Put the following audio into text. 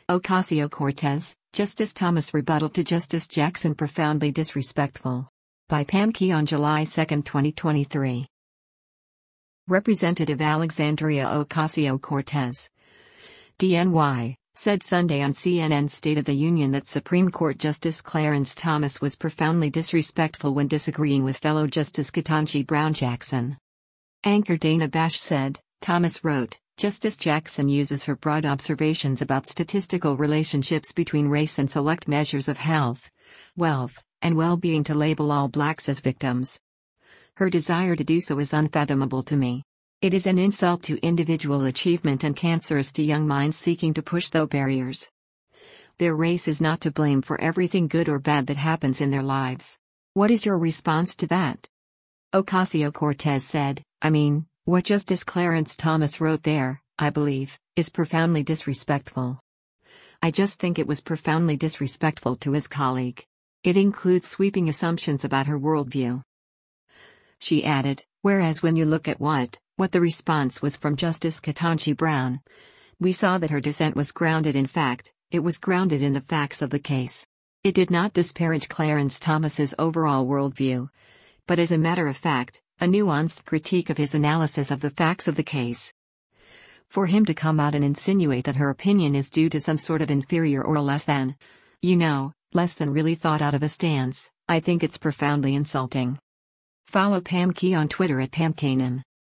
Ocasio-Cortez, Justice Thomas rebuttal to Justice Jackson profoundly disrespectful. By Pam Key on July 2, 2023. Representative Alexandria Ocasio-Cortez, DNY, said Sunday on CNN's State of the Union that Supreme Court Justice Clarence Thomas was profoundly disrespectful when disagreeing with fellow Justice Ketanji Brown Jackson. Anchor Dana Bash said, Thomas wrote, Justice Jackson uses her broad observations about statistical relationships between race and select measures of health, wealth, and well-being to label all blacks as victims. Her desire to do so is unfathomable to me. It is an insult to individual achievement and cancerous to young minds seeking to push those barriers. Their race is not to blame for everything good or bad that happens in their lives. What is your response to that? Ocasio-Cortez said, what Justice Clarence Thomas wrote there, I believe, is profoundly disrespectful. I just think it was profoundly disrespectful to his colleague. It includes sweeping assumptions about her worldview. She added, whereas when you look at what the response was from Justice Ketanji Brown, we saw that her dissent was grounded in fact, it was grounded in the facts of the case. It did not disparage Clarence Thomas's overall worldview, but as a matter of fact, a nuanced critique of his analysis of the facts of the case. For him to come out and insinuate that her opinion is due to some sort of inferior or less than really thought out of a stance, I think it's profoundly insulting. Follow Pam Key on Twitter at PamKanan.